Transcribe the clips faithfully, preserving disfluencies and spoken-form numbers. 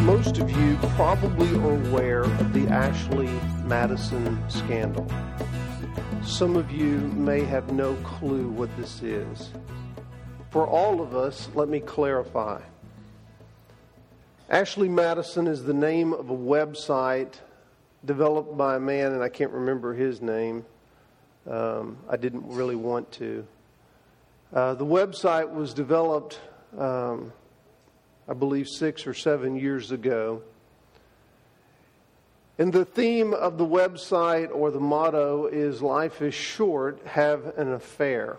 Most of you probably are aware of the Ashley Madison scandal. Some of you may have no clue what this is. For all of us, let me clarify. Ashley Madison is the name of a website developed by a man, and I can't remember his name. Um, I didn't really want to. Uh, the website was developed um, I believe six or seven years ago. And the theme of the website, or the motto, is "Life is short, have an affair."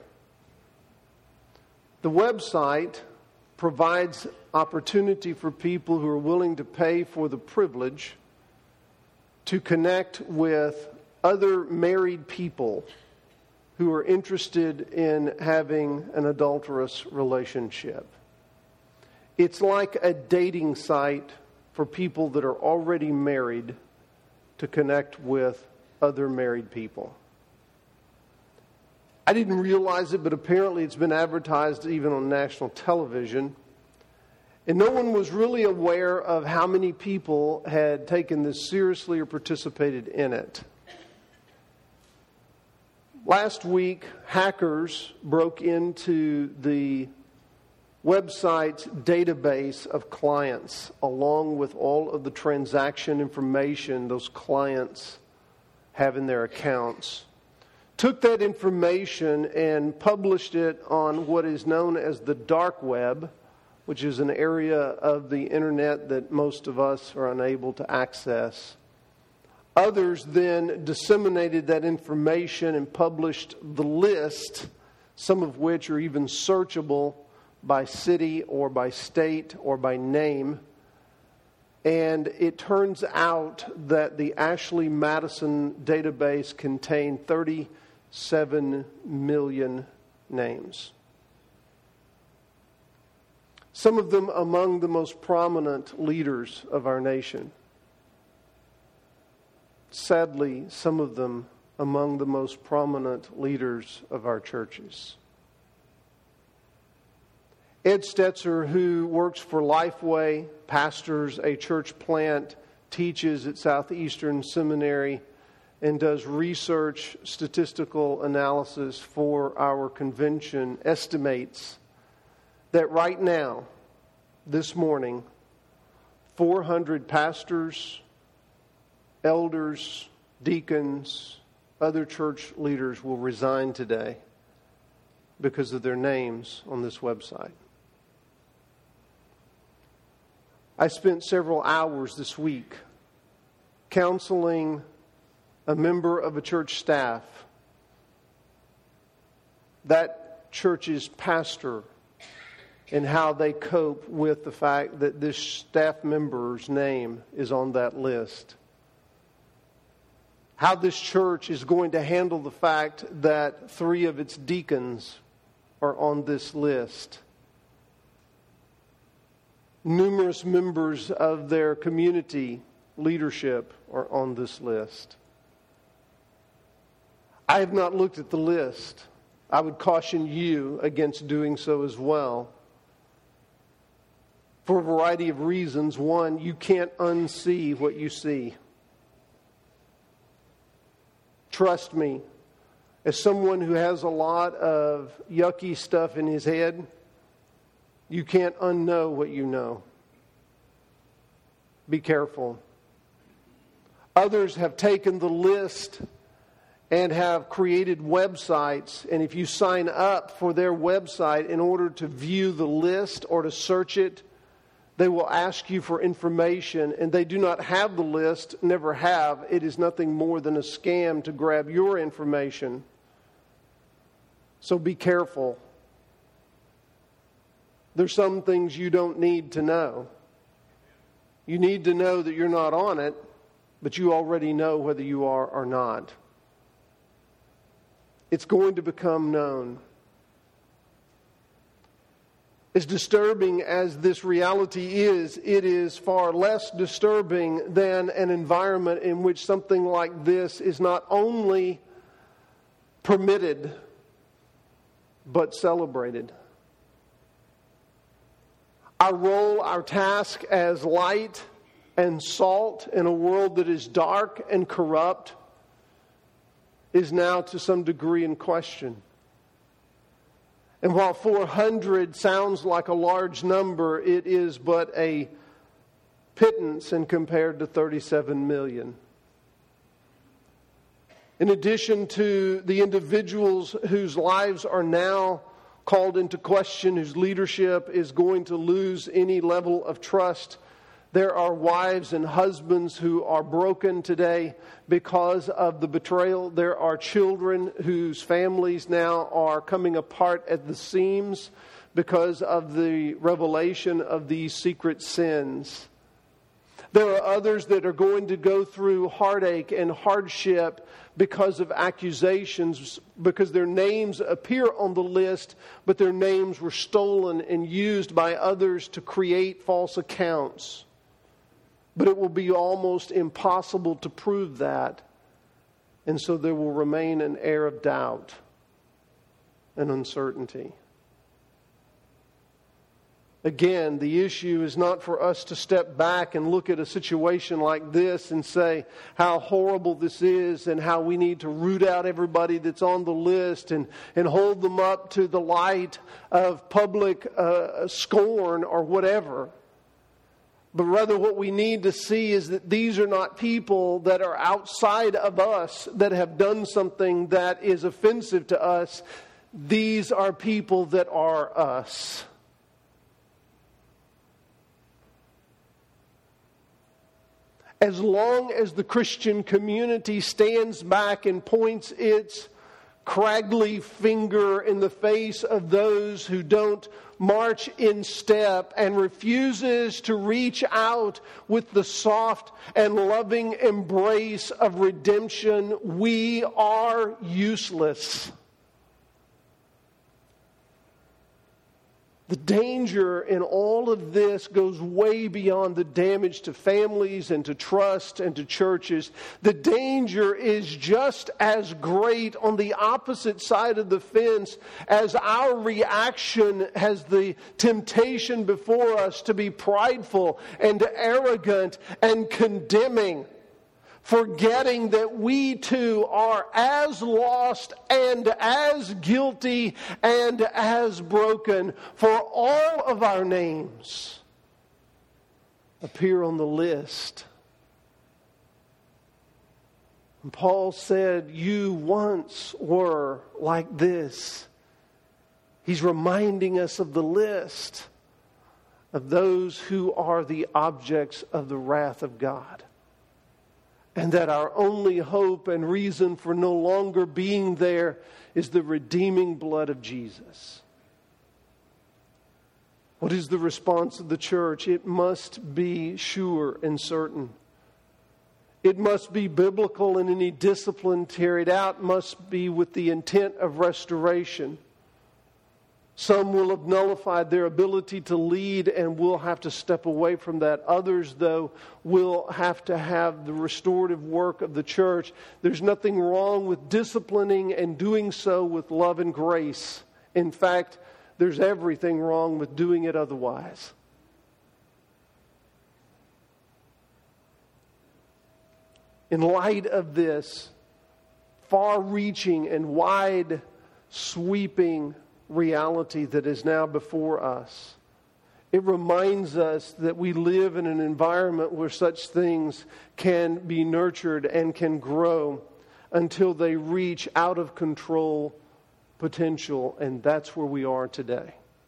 The website provides opportunity for people who are willing to pay for the privilege to connect with other married people who are interested in having an adulterous relationship. It's like a dating site for people that are already married to connect with other married people. I didn't realize it, but apparently it's been advertised even on national television. And no one was really aware of how many people had taken this seriously or participated in it. Last week, hackers broke into the website's database of clients, along with all of the transaction information those clients have in their accounts. Took that information and published it on what is known as the dark web, which is an area of the internet that most of us are unable to access. Others then disseminated that information and published the list, some of which are even searchable by city or by state or by name. And it turns out that the Ashley Madison database contained thirty-seven million names. Some of them among the most prominent leaders of our nation. Sadly, some of them among the most prominent leaders of our churches. Ed Stetzer, who works for Lifeway, pastors a church plant, teaches at Southeastern Seminary, and does research, statistical analysis for our convention, estimates that right now, this morning, four hundred pastors, elders, deacons, other church leaders will resign today because of their names on this website. I spent several hours this week counseling a member of a church staff, that church's pastor, and how they cope with the fact that this staff member's name is on that list. How this church is going to handle the fact that three of its deacons are on this list. Numerous members of their community leadership are on this list. I have not looked at the list. I would caution you against doing so as well. For a variety of reasons. One, you can't unsee what you see. Trust me, as someone who has a lot of yucky stuff in his head, you can't unknow what you know. Be careful. Others have taken the list and have created websites, and if you sign up for their website in order to view the list or to search it, they will ask you for information, and they do not have the list, never have. It is nothing more than a scam to grab your information. So be careful. There's some things you don't need to know. You need to know that you're not on it, but you already know whether you are or not. It's going to become known. As disturbing as this reality is, it is far less disturbing than an environment in which something like this is not only permitted, but celebrated. Our role, our task as light and salt in a world that is dark and corrupt is now to some degree in question. And while four hundred sounds like a large number, it is but a pittance in compared to thirty-seven million. In addition to the individuals whose lives are now called into question, whose leadership is going to lose any level of trust, there are wives and husbands who are broken today because of the betrayal. There are children whose families now are coming apart at the seams because of the revelation of these secret sins. There are others that are going to go through heartache and hardship because of accusations, because their names appear on the list, but their names were stolen and used by others to create false accounts. But it will be almost impossible to prove that. And so there will remain an air of doubt and uncertainty. Again, the issue is not for us to step back and look at a situation like this and say how horrible this is and how we need to root out everybody that's on the list and, and hold them up to the light of public uh, scorn or whatever. But rather what we need to see is that these are not people that are outside of us that have done something that is offensive to us. These are people that are us. As long as the Christian community stands back and points its craggly finger in the face of those who don't march in step and refuses to reach out with the soft and loving embrace of redemption, we are useless. The danger in all of this goes way beyond the damage to families and to trust and to churches. The danger is just as great on the opposite side of the fence as our reaction has the temptation before us to be prideful and arrogant and condemning, forgetting that we too are as lost and as guilty and as broken, for all of our names appear on the list. And Paul said, you once were like this. He's reminding us of the list of those who are the objects of the wrath of God. And that our only hope and reason for no longer being there is the redeeming blood of Jesus. What is the response of the church? It must be sure and certain. It must be biblical, and any discipline carried out must be with the intent of restoration. Some will have nullified their ability to lead and will have to step away from that. Others, though, will have to have the restorative work of the church. There's nothing wrong with disciplining and doing so with love and grace. In fact, there's everything wrong with doing it otherwise. In light of this far-reaching and wide-sweeping reality that is now before us, it reminds us that we live in an environment where such things can be nurtured and can grow until they reach out of control potential, and that's where we are today.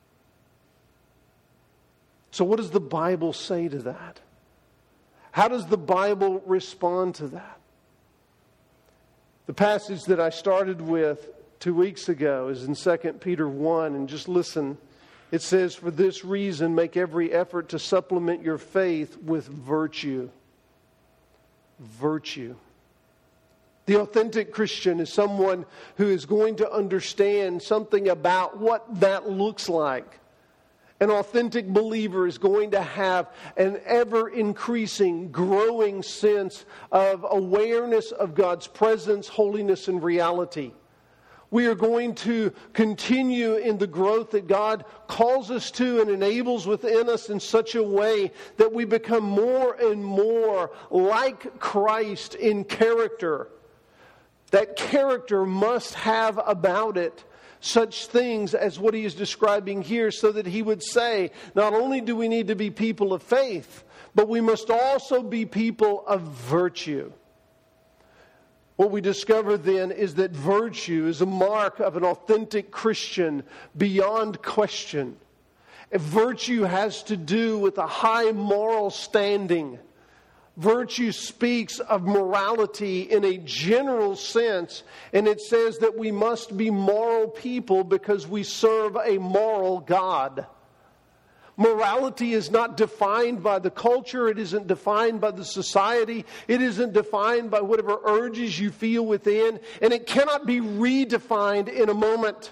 So what does the Bible say to that? How does the Bible respond to that? The passage that I started with two weeks ago is in Second Peter one, and just listen. It says, for this reason, make every effort to supplement your faith with virtue. Virtue. The authentic Christian is someone who is going to understand something about what that looks like. An authentic believer is going to have an ever-increasing, growing sense of awareness of God's presence, holiness, and reality. We are going to continue in the growth that God calls us to and enables within us in such a way that we become more and more like Christ in character. That character must have about it such things as what he is describing here, so that he would say, not only do we need to be people of faith, but we must also be people of virtue. What we discover then is that virtue is a mark of an authentic Christian beyond question. Virtue has to do with a high moral standing. Virtue speaks of morality in a general sense, and it says that we must be moral people because we serve a moral God. Morality is not defined by the culture. It isn't defined by the society. It isn't defined by whatever urges you feel within. And it cannot be redefined in a moment.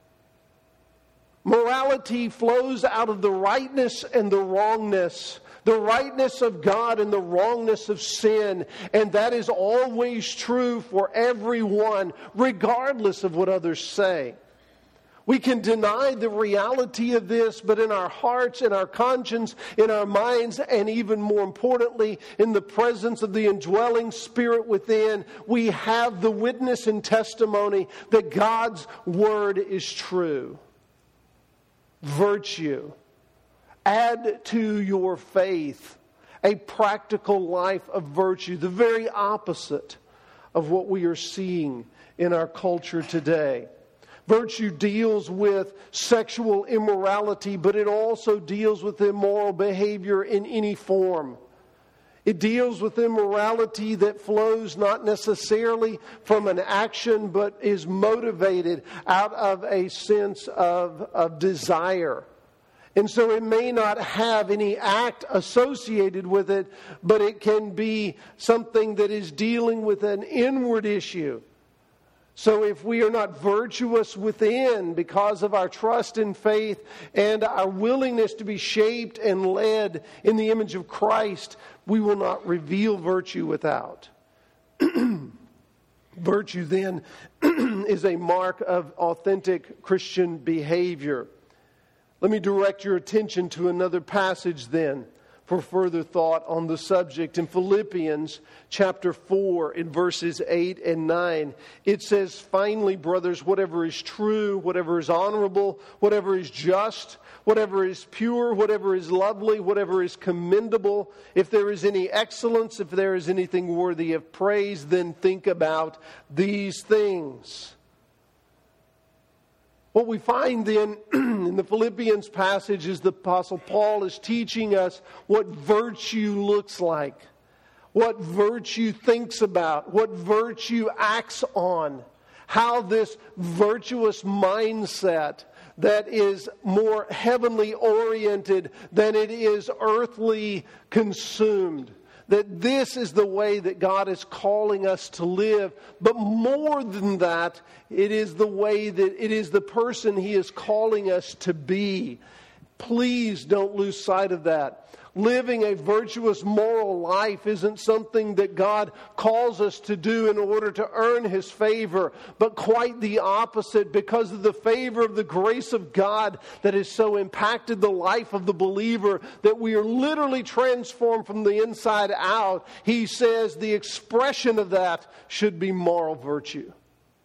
Morality flows out of the rightness and the wrongness. The rightness of God and the wrongness of sin. And that is always true for everyone, regardless of what others say. We can deny the reality of this, but in our hearts, in our conscience, in our minds, and even more importantly, in the presence of the indwelling Spirit within, we have the witness and testimony that God's Word is true. Virtue. Add to your faith a practical life of virtue, the very opposite of what we are seeing in our culture today. Virtue deals with sexual immorality, but it also deals with immoral behavior in any form. It deals with immorality that flows not necessarily from an action, but is motivated out of a sense of, of desire. And so it may not have any act associated with it, but it can be something that is dealing with an inward issue. So if we are not virtuous within because of our trust and faith and our willingness to be shaped and led in the image of Christ, we will not reveal virtue without. Virtue then is a mark of authentic Christian behavior. Let me direct your attention to another passage then for further thought on the subject. In Philippians chapter four, in verses eight and nine, it says, "Finally, brothers, whatever is true, whatever is honorable, whatever is just, whatever is pure, whatever is lovely, whatever is commendable, if there is any excellence, if there is anything worthy of praise, then think about these things." What we find then in the Philippians passage is the Apostle Paul is teaching us what virtue looks like, what virtue thinks about, what virtue acts on, how this virtuous mindset that is more heavenly oriented than it is earthly consumed. That this is the way that God is calling us to live. But more than that, it is the way that it is the person He is calling us to be. Please don't lose sight of that. Living a virtuous moral life isn't something that God calls us to do in order to earn His favor, but quite the opposite. Because of the favor of the grace of God that has so impacted the life of the believer that we are literally transformed from the inside out, He says the expression of that should be moral virtue.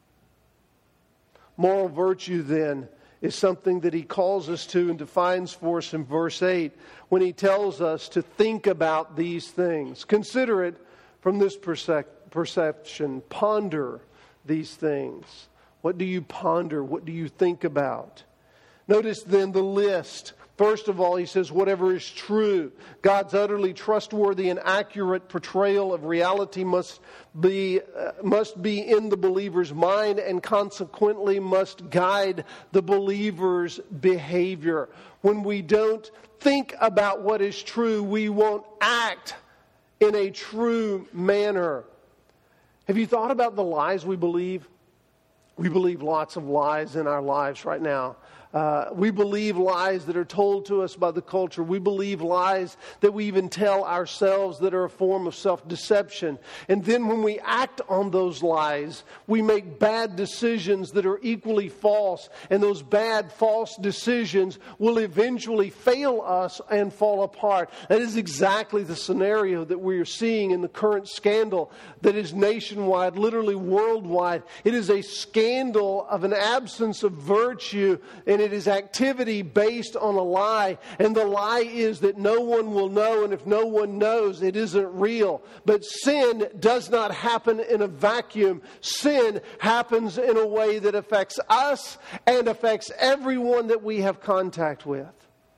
Moral virtue then is something that He calls us to and defines for us in verse eight when He tells us to think about these things. Consider it from this perce- perception. Ponder these things. What do you ponder? What do you think about? Notice then the list. First of all, he says, whatever is true. God's utterly trustworthy and accurate portrayal of reality must be, uh, must be in the believer's mind and consequently must guide the believer's behavior. When we don't think about what is true, we won't act in a true manner. Have you thought about the lies we believe? We believe lots of lies in our lives right now. Uh, we believe lies that are told to us by the culture. We believe lies that we even tell ourselves that are a form of self-deception. And then when we act on those lies, we make bad decisions that are equally false. And those bad, false decisions will eventually fail us and fall apart. That is exactly the scenario that we are seeing in the current scandal that is nationwide, literally worldwide. It is a scandal of an absence of virtue, and it is activity based on a lie. And the lie is that no one will know, and if no one knows, it isn't real. But sin does not happen in a vacuum. Sin happens in a way that affects us and affects everyone that we have contact with.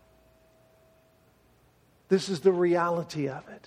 This is the reality of it.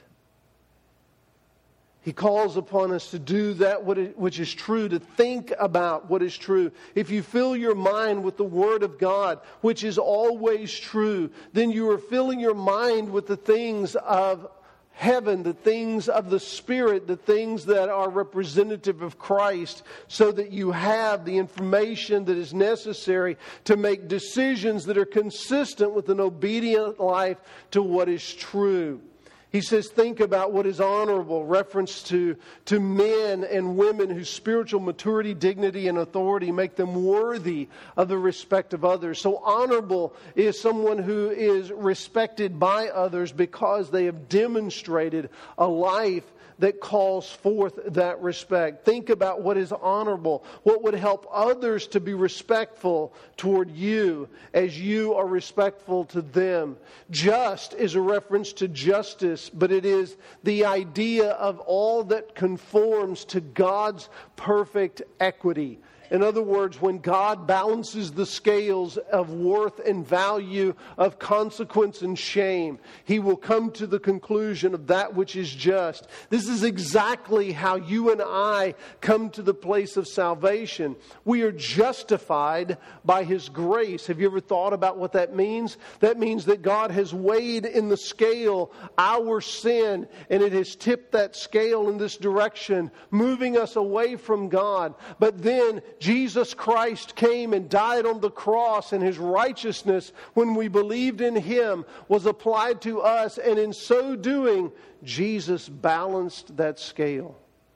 He calls upon us to do that which is true, to think about what is true. If you fill your mind with the Word of God, which is always true, then you are filling your mind with the things of heaven, the things of the Spirit, the things that are representative of Christ, so that you have the information that is necessary to make decisions that are consistent with an obedient life to what is true. He says, think about what is honorable, reference to, to men and women whose spiritual maturity, dignity, and authority make them worthy of the respect of others. So honorable is someone who is respected by others because they have demonstrated a life that calls forth that respect. Think about what is honorable, what would help others to be respectful toward you as you are respectful to them. Just is a reference to justice, but it is the idea of all that conforms to God's perfect equity. In other words, when God balances the scales of worth and value, of consequence and shame, He will come to the conclusion of that which is just. This is exactly how you and I come to the place of salvation. We are justified by His grace. Have you ever thought about what that means? That means that God has weighed in the scale our sin, and it has tipped that scale in this direction, moving us away from God. But then Jesus Christ came and died on the cross, and His righteousness, when we believed in Him, was applied to us. And in so doing, Jesus balanced that scale.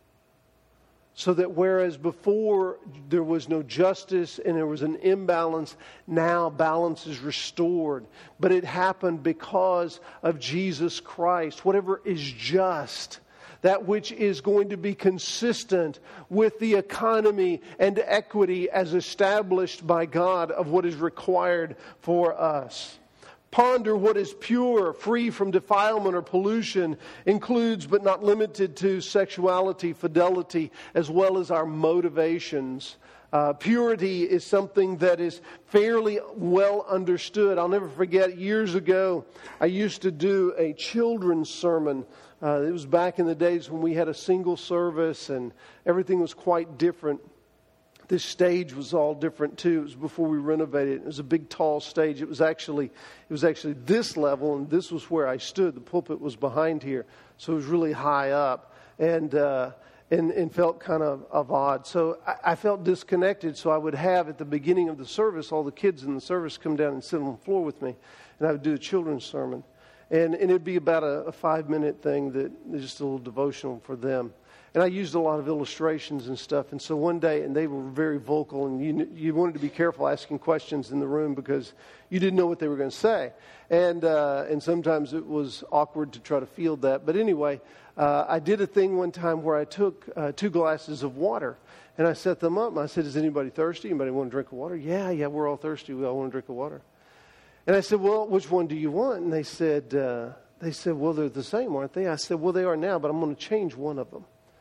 So that whereas before there was no justice and there was an imbalance, now balance is restored. But it happened because of Jesus Christ. Whatever is just, that which is going to be consistent with the economy and equity as established by God of what is required for us. Ponder what is pure, free from defilement or pollution, includes but not limited to sexuality, fidelity, as well as our motivations. Uh, purity is something that is fairly well understood. I'll never forget, years ago, I used to do a children's sermon. Uh, it was back in the days when we had a single service and everything was quite different. This stage was all different too. It was before we renovated it. It was a big, tall stage. It was actually, it was actually this level, and this was where I stood. The pulpit was behind here, so it was really high up, and uh, and, and felt kind of, of odd. So I, I felt disconnected. So I would have at the beginning of the service, all the kids in the service come down and sit on the floor with me, and I would do a children's sermon. And, and it'd be about a, a five-minute thing, that just a little devotional for them. And I used a lot of illustrations and stuff. And so one day, and they were very vocal, and you you wanted to be careful asking questions in the room because you didn't know what they were going to say. And uh, and sometimes it was awkward to try to field that. But anyway, uh, I did a thing one time where I took uh, two glasses of water, and I set them up, and I said, is anybody thirsty? Anybody want a drink of water? Yeah, yeah, we're all thirsty. We all want a drink of water. And I said, well, which one do you want? And they said, uh, they said, well, they're the same, aren't they? I said, well, they are now, but I'm going to change one of them.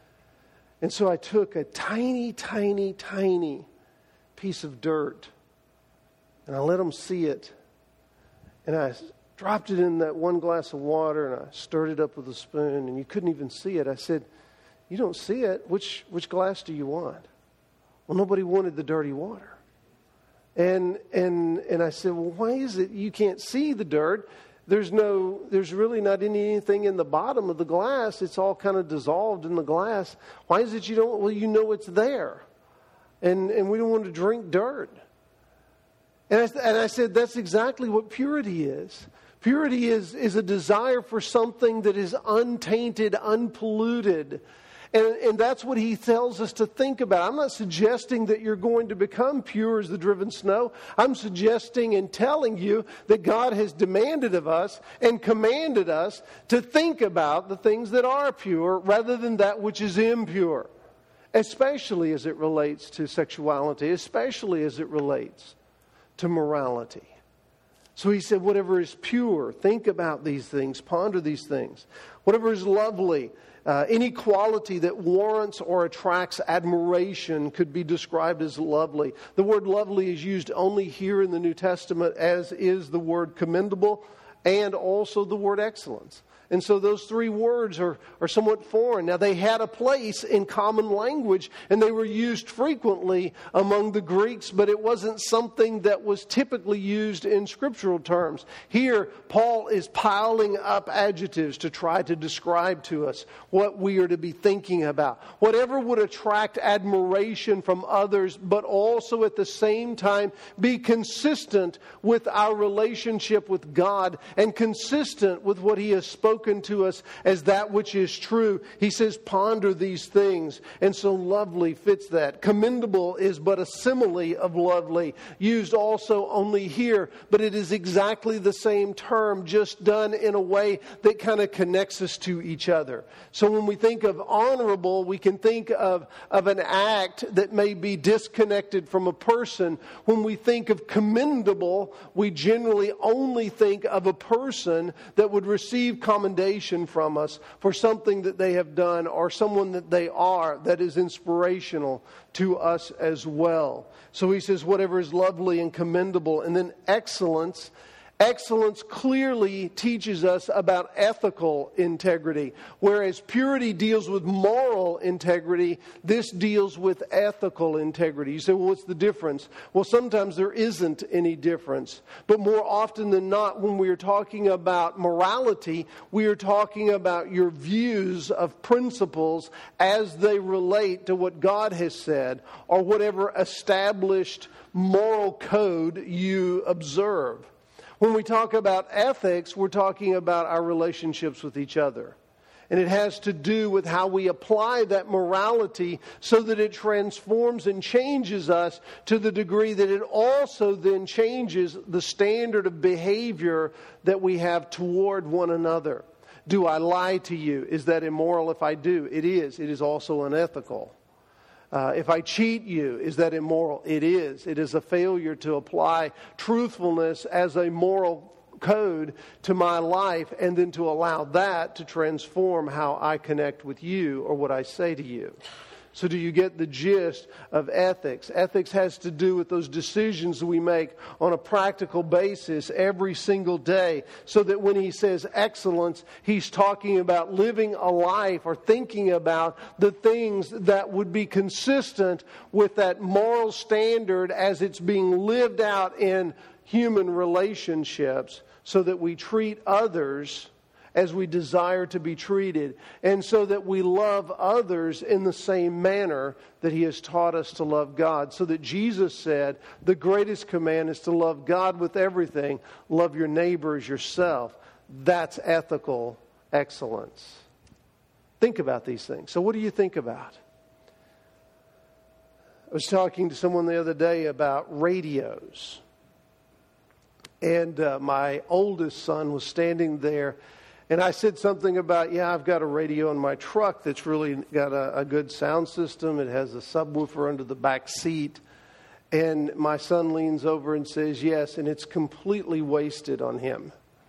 And so I took a tiny, tiny, tiny piece of dirt, and I let them see it. And I dropped it in that one glass of water, and I stirred it up with a spoon, and you couldn't even see it. I said, you don't see it. Which which glass do you want? Well, nobody wanted the dirty water. And and and I said, well, why is it you can't see the dirt? There's no, there's really not anything in the bottom of the glass. It's all kind of dissolved in the glass. Why is it you don't? Well, you know it's there, and and we don't want to drink dirt. And I, and I said, that's exactly what purity is. Purity is, is a desire for something that is untainted, unpolluted. And, and that's what he tells us to think about. I'm not suggesting that you're going to become pure as the driven snow. I'm suggesting and telling you that God has demanded of us and commanded us to think about the things that are pure rather than that which is impure. Especially as it relates to sexuality, especially as it relates to morality. So he said, whatever is pure, think about these things, ponder these things. Whatever is lovely, uh, any quality that warrants or attracts admiration could be described as lovely. The word lovely is used only here in the New Testament, as is the word commendable and also the word excellence. And so those three words are, are somewhat foreign. Now, they had a place in common language, and they were used frequently among the Greeks, but it wasn't something that was typically used in scriptural terms. Here, Paul is piling up adjectives to try to describe to us what we are to be thinking about. Whatever would attract admiration from others, but also at the same time be consistent with our relationship with God and consistent with what He has spoken to us as that which is true. He says, ponder these things. And so lovely fits that. Commendable is but a simile of lovely, used also only here, but it is exactly the same term, just done in a way that kind of connects us to each other. So when we think of honorable, we can think of, of an act that may be disconnected from a person. When we think of commendable, we generally only think of a person that would receive commendation from us for something that they have done or someone that they are that is inspirational to us as well. So he says whatever is lovely and commendable. And then excellence. Excellence clearly teaches us about ethical integrity. Whereas purity deals with moral integrity, this deals with ethical integrity. You say, well, what's the difference? Well, sometimes there isn't any difference. But more often than not, when we are talking about morality, we are talking about your views of principles as they relate to what God has said or whatever established moral code you observe. When we talk about ethics, we're talking about our relationships with each other. And it has to do with how we apply that morality so that it transforms and changes us to the degree that it also then changes the standard of behavior that we have toward one another. Do I lie to you? Is that immoral if I do? It is. It is also unethical. Uh, if I cheat you, is that immoral? It is. It is a failure to apply truthfulness as a moral code to my life and then to allow that to transform how I connect with you or what I say to you. So do you get the gist of ethics? Ethics has to do with those decisions we make on a practical basis every single day. So that when he says excellence, he's talking about living a life or thinking about the things that would be consistent with that moral standard as it's being lived out in human relationships, so that we treat others as we desire to be treated, and so that we love others in the same manner that He has taught us to love God. So that Jesus said, the greatest command is to love God with everything, love your neighbor as yourself. That's ethical excellence. Think about these things. So what do you think about? I was talking to someone the other day about radios. And uh, my oldest son was standing there. And I said something about, yeah, I've got a radio in my truck that's really got a, a good sound system. It has a subwoofer under the back seat. And my son leans over and says, yes, and it's completely wasted on him.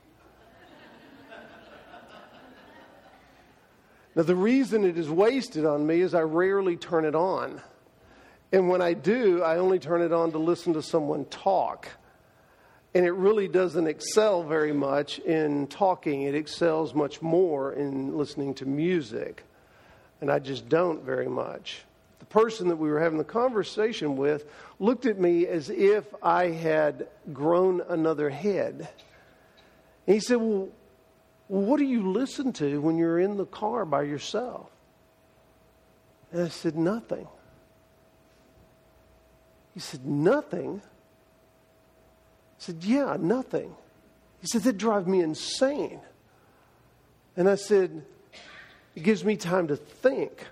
Now, the reason it is wasted on me is I rarely turn it on. And when I do, I only turn it on to listen to someone talk. And it really doesn't excel very much in talking. It excels much more in listening to music. And I just don't very much. The person that we were having the conversation with looked at me as if I had grown another head. And he said, well, what do you listen to when you're in the car by yourself? And I said, nothing. He said, nothing? said, yeah, nothing. He said, that drives me insane. And I said, it gives me time to think.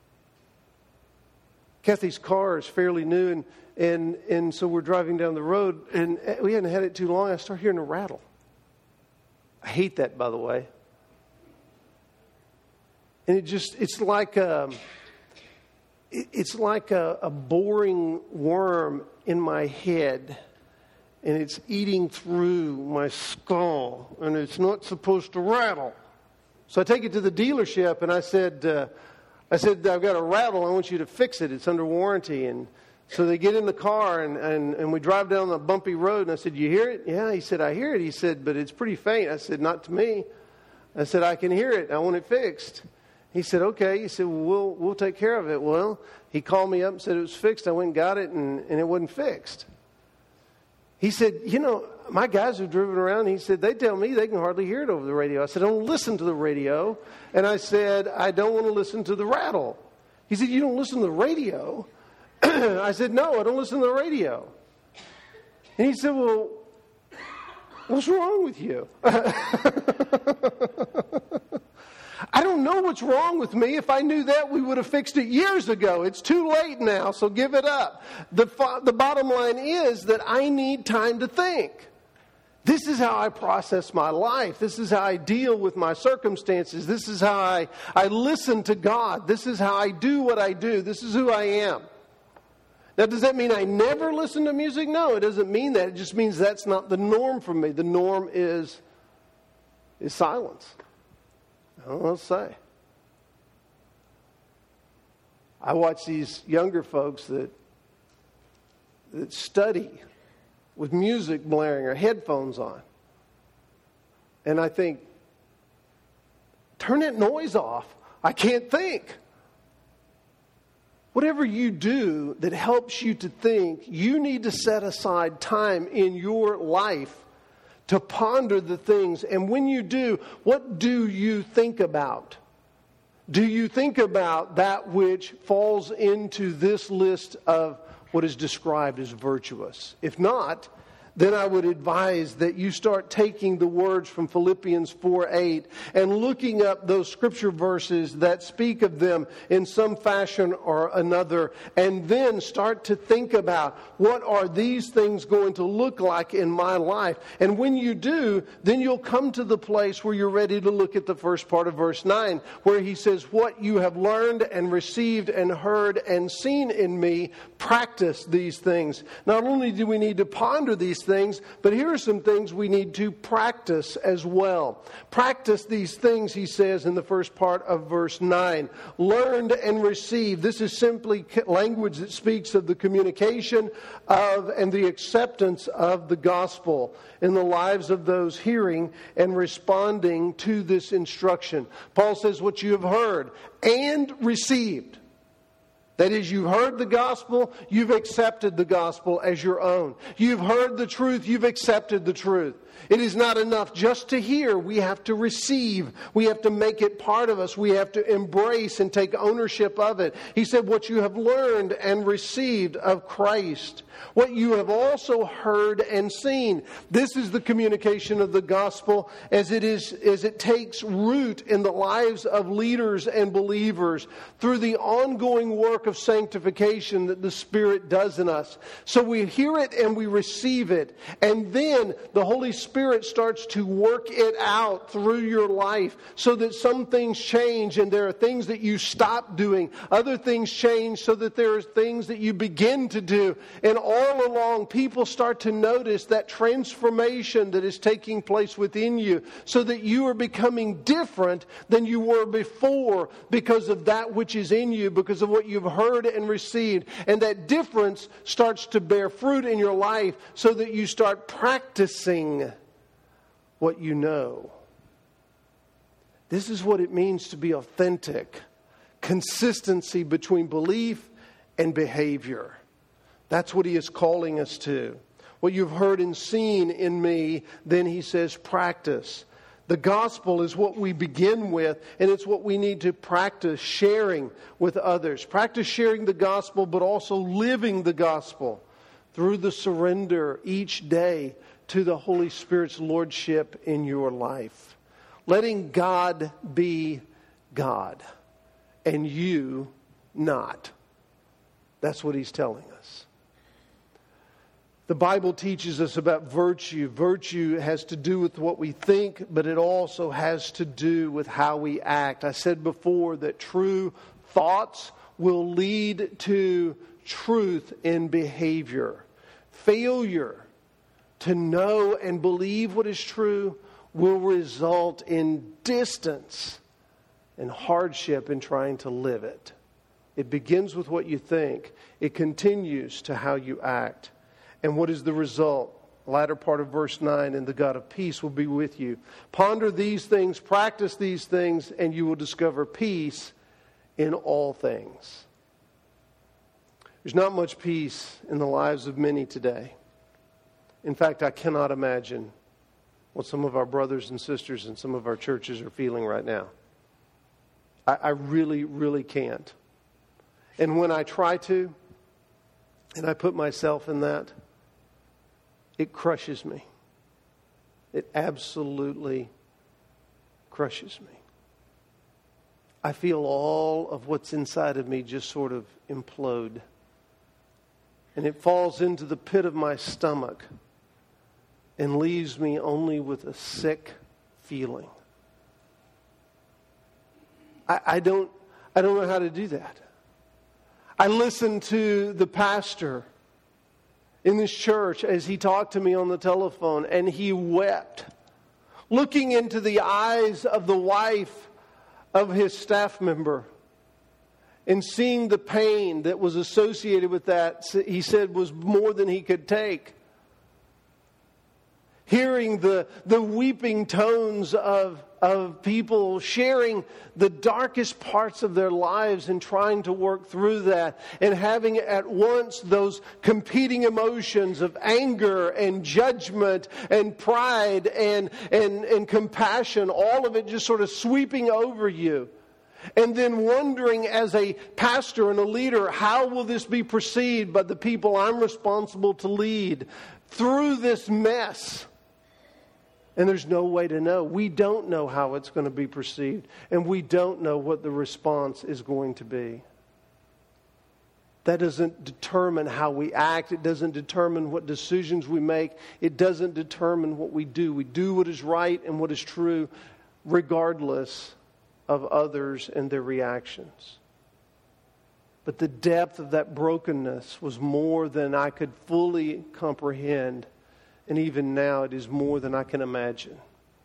Kathy's car is fairly new, and, and, and so we're driving down the road, and we hadn't had it too long. I start hearing a rattle. I hate that, by the way. And it just, it's like a, it's like a, a boring worm in my head, and it's eating through my skull, and it's not supposed to rattle. So I take it to the dealership, and I said, uh, I said, I've got a rattle. I want you to fix it. It's under warranty. And so they get in the car, and, and, and we drive down the bumpy road. And I said, you hear it? Yeah. He said, I hear it. He said, but it's pretty faint. I said, not to me. I said, I can hear it. I want it fixed. He said, okay. He said, well, we'll, we'll take care of it. Well, he called me up and said it was fixed. I went and got it, and, and it wasn't fixed. He said, you know, my guys have driven around. He said, they tell me they can hardly hear it over the radio. I said, I don't listen to the radio. And I said, I don't want to listen to the rattle. He said, you don't listen to the radio? I said, no, I don't listen to the radio. And he said, well, what's wrong with you? I don't know what's wrong with me. If I knew that, we would have fixed it years ago. It's too late now, so give it up. The, the bottom line is that I need time to think. This is how I process my life. This is how I deal with my circumstances. This is how I, I listen to God. This is how I do what I do. This is who I am. Now, does that mean I never listen to music? No, it doesn't mean that. It just means that's not the norm for me. The norm is, is silence. I don't know what to say. I watch these younger folks that, that study with music blaring or headphones on. And I think, turn that noise off. I can't think. Whatever you do that helps you to think, you need to set aside time in your life to ponder the things. And when you do, what do you think about? Do you think about that which falls into this list of what is described as virtuous? If not, then I would advise that you start taking the words from Philippians four eight and looking up those scripture verses that speak of them in some fashion or another, and then start to think about, what are these things going to look like in my life? And when you do, then you'll come to the place where you're ready to look at the first part of verse nine, where he says, what you have learned and received and heard and seen in me, practice these things. Not only do we need to ponder these things, but here are some things we need to practice as well. Practice these things, he says in the first part of verse nine. Learned and received. This is simply language that speaks of the communication of and the acceptance of the gospel in the lives of those hearing and responding to this instruction. Paul says, what you have heard and received. That is, you've heard the gospel, you've accepted the gospel as your own. You've heard the truth, you've accepted the truth. It is not enough just to hear. We have to receive. We have to make it part of us. We have to embrace and take ownership of it. He said, what you have learned and received of Christ, what you have also heard and seen. This is the communication of the gospel as it is, as it takes root in the lives of leaders and believers through the ongoing work of sanctification that the Spirit does in us. So we hear it and we receive it. And then the Holy Spirit starts to work it out through your life so that some things change and there are things that you stop doing. Other things change so that there are things that you begin to do. And all along, people start to notice that transformation that is taking place within you so that you are becoming different than you were before because of that which is in you, because of what you've heard and received. And that difference starts to bear fruit in your life so that you start practicing what you know. This is what it means to be authentic. Consistency between belief and behavior. That's what he is calling us to. What you've heard and seen in me, then he says practice. The gospel is what we begin with, and it's what we need to practice sharing with others. Practice sharing the gospel, but also living the gospel through the surrender each day to the Holy Spirit's lordship in your life. Letting God be God and you not. That's what he's telling us. The Bible teaches us about virtue. Virtue has to do with what we think, but it also has to do with how we act. I said before that true thoughts will lead to truth in behavior. Failure to know and believe what is true will result in distance and hardship in trying to live it. It begins with what you think. It continues to how you act. And what is the result? Latter part of verse nine, and the God of peace will be with you. Ponder these things, practice these things, and you will discover peace in all things. There's not much peace in the lives of many today. In fact, I cannot imagine what some of our brothers and sisters in some of our churches are feeling right now. I, I really, really can't. And when I try to, and I put myself in that, it crushes me. It absolutely crushes me. I feel all of what's inside of me just sort of implode. And it falls into the pit of my stomach and leaves me only with a sick feeling. I, I don't I don't know how to do that. I listened to the pastor in this church as he talked to me on the telephone, and he wept, looking into the eyes of the wife of his staff member and seeing the pain that was associated with that. He said was more than he could take. Hearing the, the weeping tones of, of people sharing the darkest parts of their lives and trying to work through that, and having at once those competing emotions of anger and judgment and pride and, and, and compassion, all of it just sort of sweeping over you. And then wondering as a pastor and a leader, how will this be perceived by the people I'm responsible to lead through this mess? And there's no way to know. We don't know how it's going to be perceived. And we don't know what the response is going to be. That doesn't determine how we act. It doesn't determine what decisions we make. It doesn't determine what we do. We do what is right and what is true regardless of others and their reactions. But the depth of that brokenness was more than I could fully comprehend. And even now, it is more than I can imagine.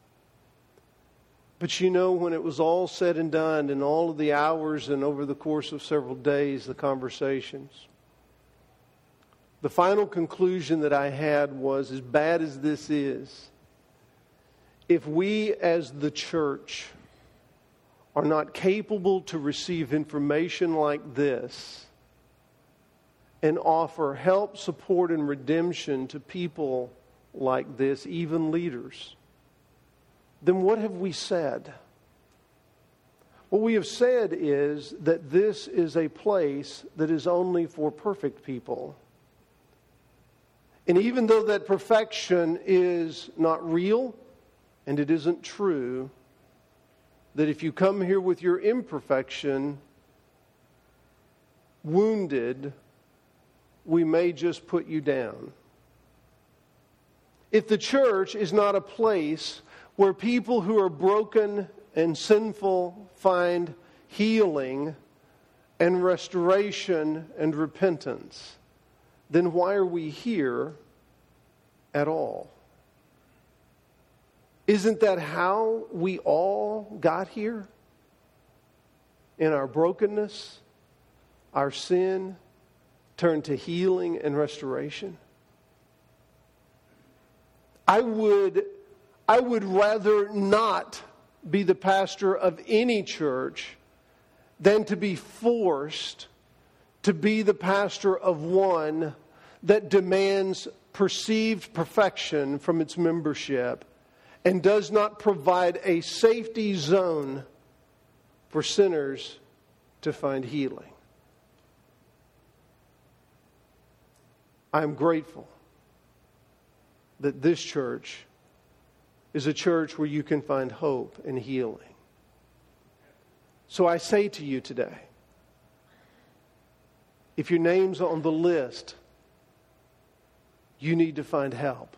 But you know, when it was all said and done, and all of the hours and over the course of several days, the conversations, the final conclusion that I had was, as bad as this is, if we as the church are not capable to receive information like this and offer help, support, and redemption to people like this, even leaders, then what have we said? What we have said is that this is a place that is only for perfect people. And even though that perfection is not real and it isn't true, that if you come here with your imperfection, wounded, we may just put you down. If the church is not a place where people who are broken and sinful find healing and restoration and repentance, then why are we here at all? Isn't that how we all got here? In our brokenness, our sin, turned to healing and restoration? I would, I would rather not be the pastor of any church than to be forced to be the pastor of one that demands perceived perfection from its membership and does not provide a safety zone for sinners to find healing. I'm grateful that this church is a church where you can find hope and healing. So I say to you today, if your name's on the list, you need to find help.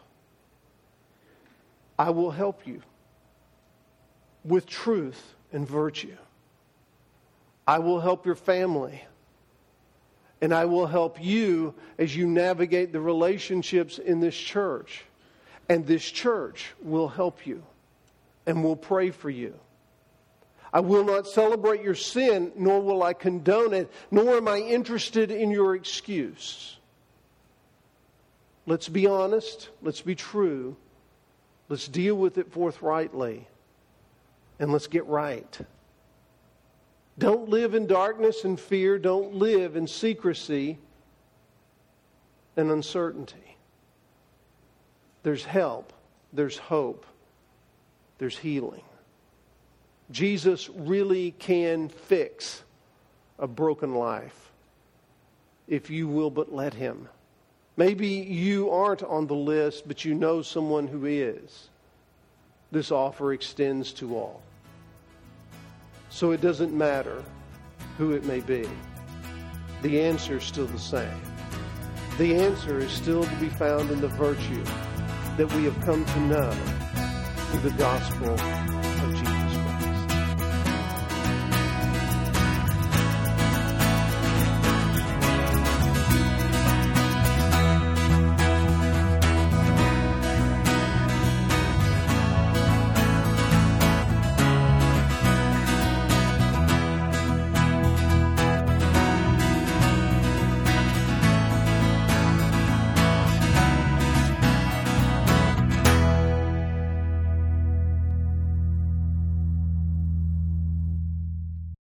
I will help you with truth and virtue. I will help your family. And I will help you as you navigate the relationships in this church. And this church will help you and will pray for you. I will not celebrate your sin, nor will I condone it, nor am I interested in your excuse. Let's be honest. Let's be true. Let's deal with it forthrightly. And let's get right. Don't live in darkness and fear. Don't live in secrecy and uncertainty. There's help. There's hope. There's healing. Jesus really can fix a broken life if you will but let Him. Maybe you aren't on the list, but you know someone who is. This offer extends to all. So it doesn't matter who it may be. The answer is still the same. The answer is still to be found in the virtue that we have come to know through the gospel